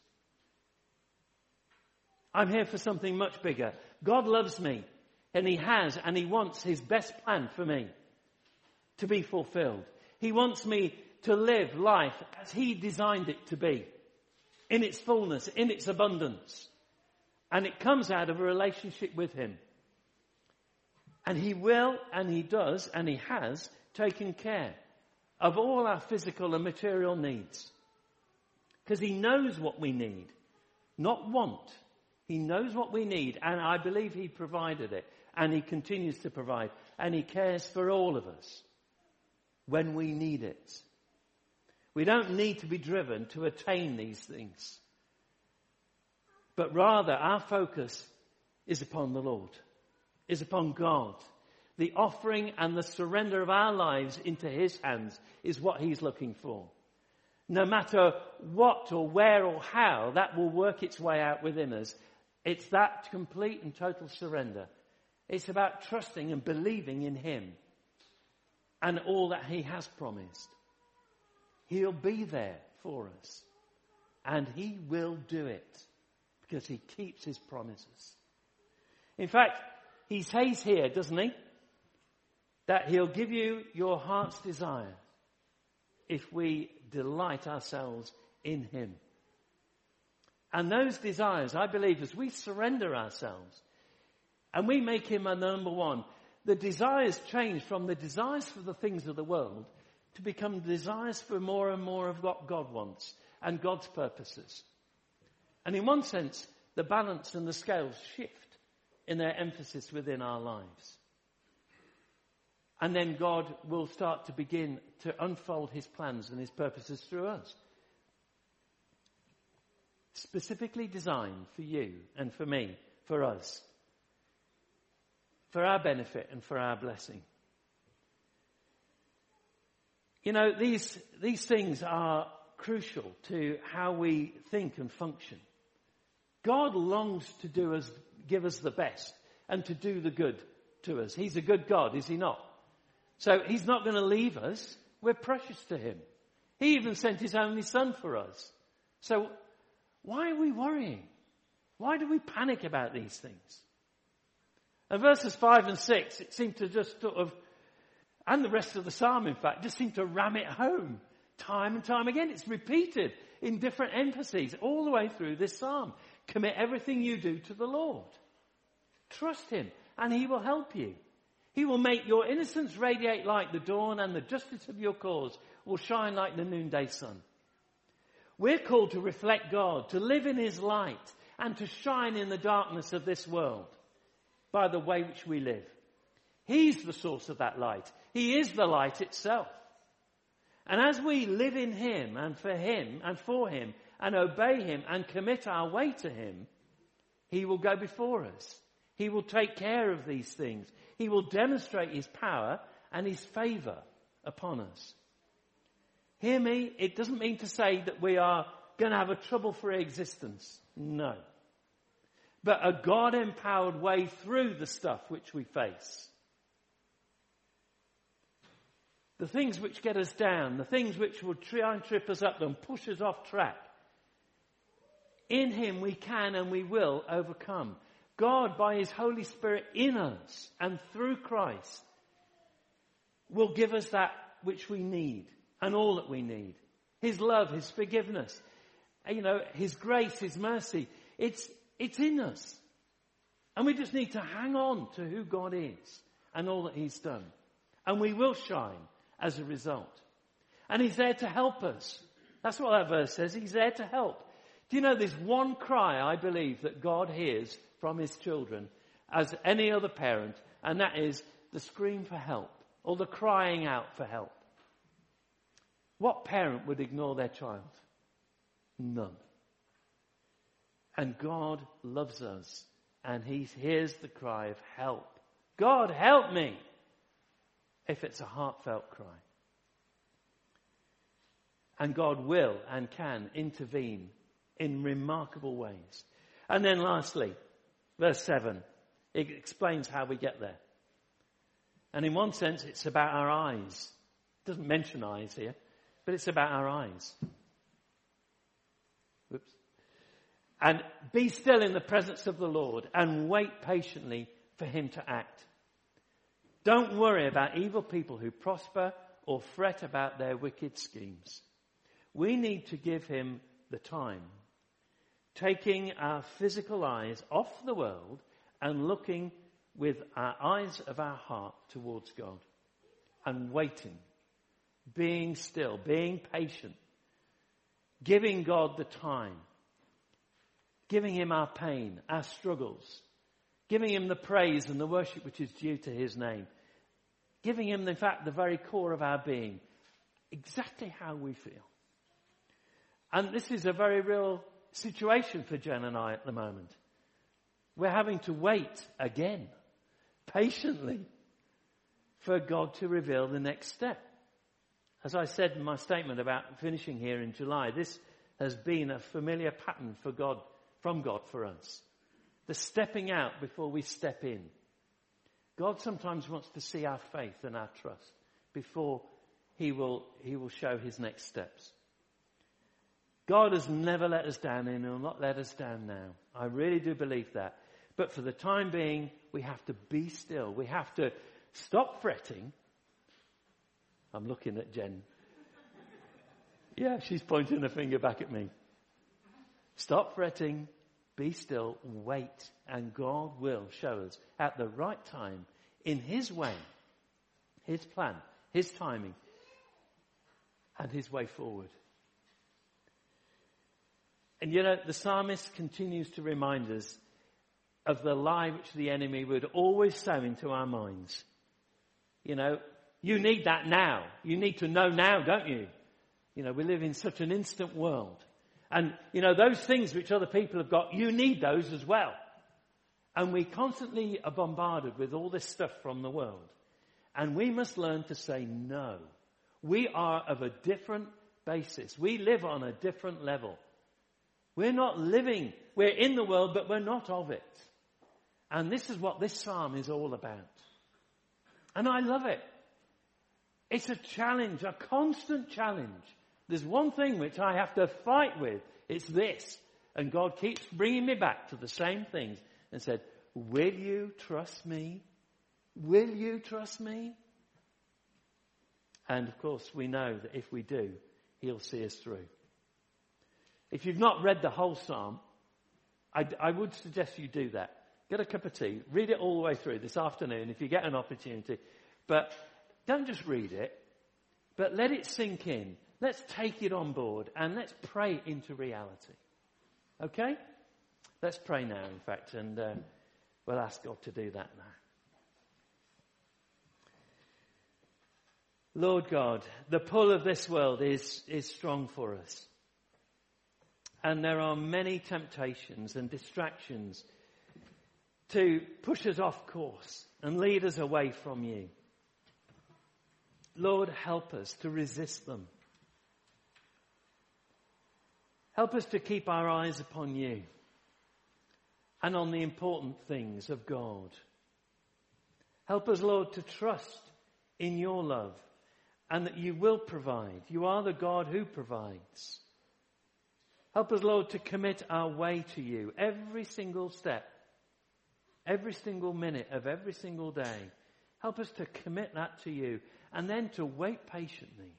B: I'm here for something much bigger. God loves me, and he has, and he wants his best plan for me to be fulfilled. He wants me to live life as he designed it to be, in its fullness, in its abundance. And it comes out of a relationship with him. And he will, and he does, and he has taken care of all our physical and material needs. Because he knows what we need, not want. He knows what we need, and I believe he provided it, and he continues to provide, and he cares for all of us when we need it. We don't need to be driven to attain these things. But rather, our focus is upon the Lord, is upon God. The offering and the surrender of our lives into his hands is what he's looking for. No matter what or where or how that will work its way out within us, it's that complete and total surrender. It's about trusting and believing in him and all that he has promised. He'll be there for us. And he will do it because he keeps his promises. In fact, he says here, doesn't he, that he'll give you your heart's desire if we delight ourselves in him. And those desires, I believe, as we surrender ourselves and we make him our number one, the desires change from the desires for the things of the world to become desires for more and more of what God wants and God's purposes. And in one sense, the balance and the scales shift in their emphasis within our lives. And then God will start to begin to unfold his plans and his purposes through us. Specifically designed for you and for me, for us. For our benefit and for our blessing. You know, these, these things are crucial to how we think and function. God longs to do us, give us the best and to do the good to us. He's a good God, is he not? So he's not going to leave us. We're precious to him. He even sent his only son for us. So why are we worrying? Why do we panic about these things? And verses five and six, it seemed to just sort of, and the rest of the psalm, in fact, just seemed to ram it home time and time again. It's repeated in different emphases all the way through this psalm. Commit everything you do to the Lord. Trust him, and he will help you. He will make your innocence radiate like the dawn, and the justice of your cause will shine like the noonday sun. We're called to reflect God, to live in his light, and to shine in the darkness of this world by the way which we live. He's the source of that light. He is the light itself. And as we live in him and for him and for him and obey him and commit our way to him, he will go before us. He will take care of these things. He will demonstrate his power and his favour upon us. Hear me, it doesn't mean to say that we are going to have a trouble-free existence. No. But a God-empowered way through the stuff which we face. The things which get us down, the things which will try and trip us up and push us off track. In him we can and we will overcome. God, by his Holy Spirit in us and through Christ, will give us that which we need and all that we need. His love, his forgiveness, you know, his grace, his mercy. It's, it's in us. And we just need to hang on to who God is and all that he's done. And we will shine as a result. And he's there to help us. That's what that verse says. He's there to help. Do you know there's one cry, I believe, that God hears from his children as any other parent, and that is the scream for help or the crying out for help. What parent would ignore their child? None. And God loves us, and he hears the cry of help. God, help me, if it's a heartfelt cry. And God will and can intervene in remarkable ways. And then lastly, verse seven, it explains how we get there. And in one sense, it's about our eyes. It doesn't mention eyes here, but it's about our eyes. Whoops. And be still in the presence of the Lord and wait patiently for him to act. Don't worry about evil people who prosper or fret about their wicked schemes. We need to give him the time, taking our physical eyes off the world and looking with our eyes of our heart towards God and waiting, being still, being patient, giving God the time, giving him our pain, our struggles, giving him the praise and the worship which is due to his name, giving him, in fact, the very core of our being, exactly how we feel. And this is a very real situation for Jen and I at the moment. We're having to wait again, patiently, for God to reveal the next step. As I said in my statement about finishing here in July, this has been a familiar pattern for God, from God for us. The stepping out before we step in. God sometimes wants to see our faith and our trust before he will, he will show his next steps. God has never let us down and he'll not let us down now. I really do believe that. But for the time being, we have to be still. We have to stop fretting. I'm looking at Jen. Yeah, she's pointing her finger back at me. Stop fretting, be still, wait, and God will show us at the right time, in his way, his plan, his timing, and his way forward. And you know, the psalmist continues to remind us of the lie which the enemy would always sow into our minds. You know, you need that now. You need to know now, don't you? You know, we live in such an instant world. And, you know, those things which other people have got, you need those as well. And we constantly are bombarded with all this stuff from the world. And we must learn to say no. We are of a different basis. We live on a different level. We're not living, we're in the world, but we're not of it. And this is what this psalm is all about. And I love it. It's a challenge, a constant challenge. There's one thing which I have to fight with. It's this. And God keeps bringing me back to the same things and said, will you trust me? Will you trust me? And of course, we know that if we do, he'll see us through. If you've not read the whole psalm, I, I would suggest you do that. Get a cup of tea. Read it all the way through this afternoon if you get an opportunity. But don't just read it, but let it sink in. Let's take it on board and let's pray into reality. Okay? Let's pray now, in fact, and uh, we'll ask God to do that now. Lord God, the pull of this world is, is strong for us. And there are many temptations and distractions to push us off course and lead us away from you. Lord, help us to resist them. Help us to keep our eyes upon you and on the important things of God. Help us, Lord, to trust in your love and that you will provide. You are the God who provides. Help us, Lord, to commit our way to you every single step, every single minute of every single day. Help us to commit that to you and then to wait patiently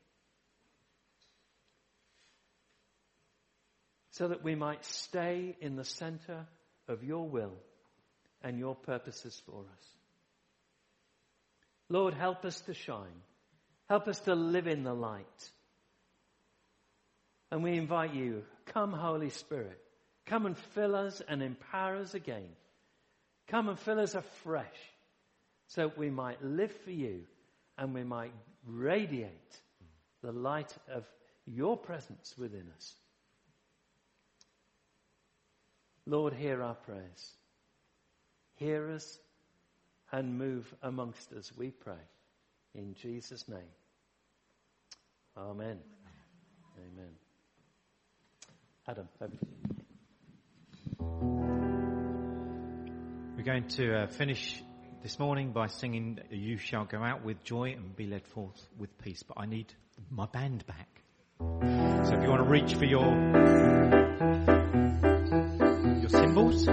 B: so that we might stay in the center of your will and your purposes for us. Lord, help us to shine. Help us to live in the light. And we invite you, come Holy Spirit, come and fill us and empower us again. Come and fill us afresh so we might live for you and we might radiate the light of your presence within us. Lord, hear our prayers. Hear us and move amongst us, we pray. In Jesus' name. Amen. Amen. Adam, over to you.
A: We're going to uh, finish this morning by singing You Shall Go Out with Joy and Be Led Forth with Peace. But I need my band back. So if you want to reach for your your cymbals.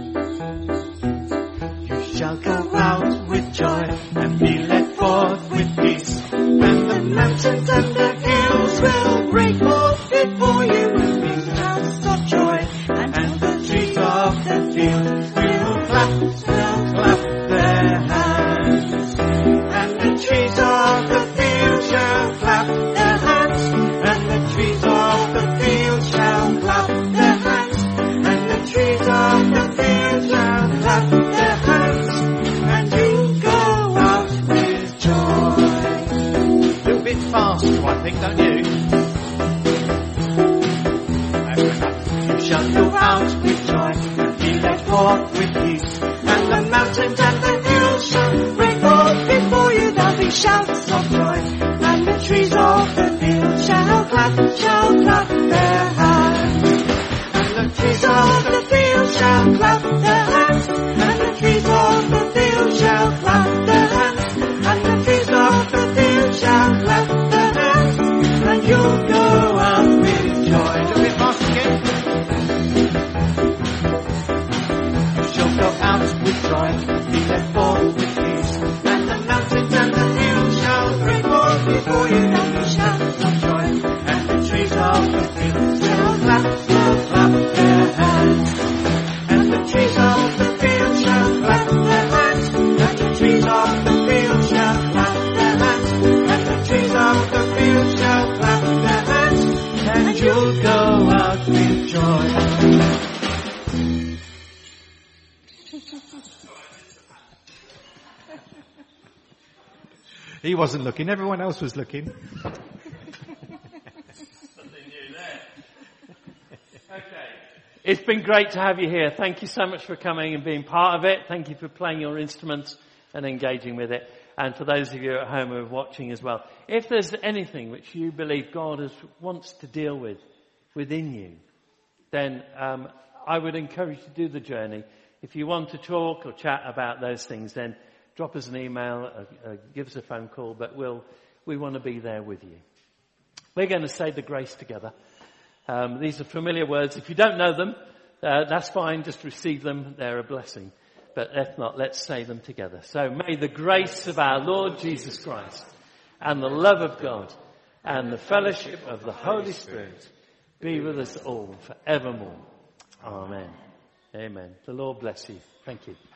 A: You shall go out with joy and be led forth with peace. And the mountains and the hills will break forth before you. Be shouts of joy and, and the trees of the field will clap, will clap their hands. And the trees of the field shall clap their hands. And the trees of the field shall clap their hands. And the trees of the field shall clap their hands. And you'll go out with joy. A little bit faster, I think, don't you?
F: shall go out with joy and be led forth with peace. And the mountains and the hills shall break forth before you. There'll be shouts of joy, and the trees of the field shall clap, shall clap their hands. And the trees of the field shall clap their hands. And the trees of the field shall clap their hands. And the trees of the field shall clap their hands. And you'll go out with joy. Do it fast again. You shall go out with joy, be led forth with peace. And the mountains and the hills shall break forth before you. There'll be shouts of joy, and the trees of the field shall clap, shall clap their hands. And the trees of the field shall clap their hands. And the trees of the field shall clap their hands. And the trees of the field shall clap their hands. And you'll go out with joy.
A: He wasn't looking, everyone else was looking.
B: Okay. It's been great to have you here. Thank you so much for coming and being part of it. Thank you for playing your instruments and engaging with it. And for those of you at home who are watching as well, if there's anything which you believe God has, wants to deal with within you, then um, I would encourage you to do the journey. If you want to talk or chat about those things, then drop us an email, uh, uh, give us a phone call, but we'll, we want to be there with you. We're going to say the grace together. Um, these are familiar words. If you don't know them, uh, that's fine. Just receive them. They're a blessing. But if not, let's say them together. So may the grace of our Lord Jesus Christ and the love of God and the fellowship of the Holy Spirit be with us all forevermore. Amen. Amen. The Lord bless you. Thank you.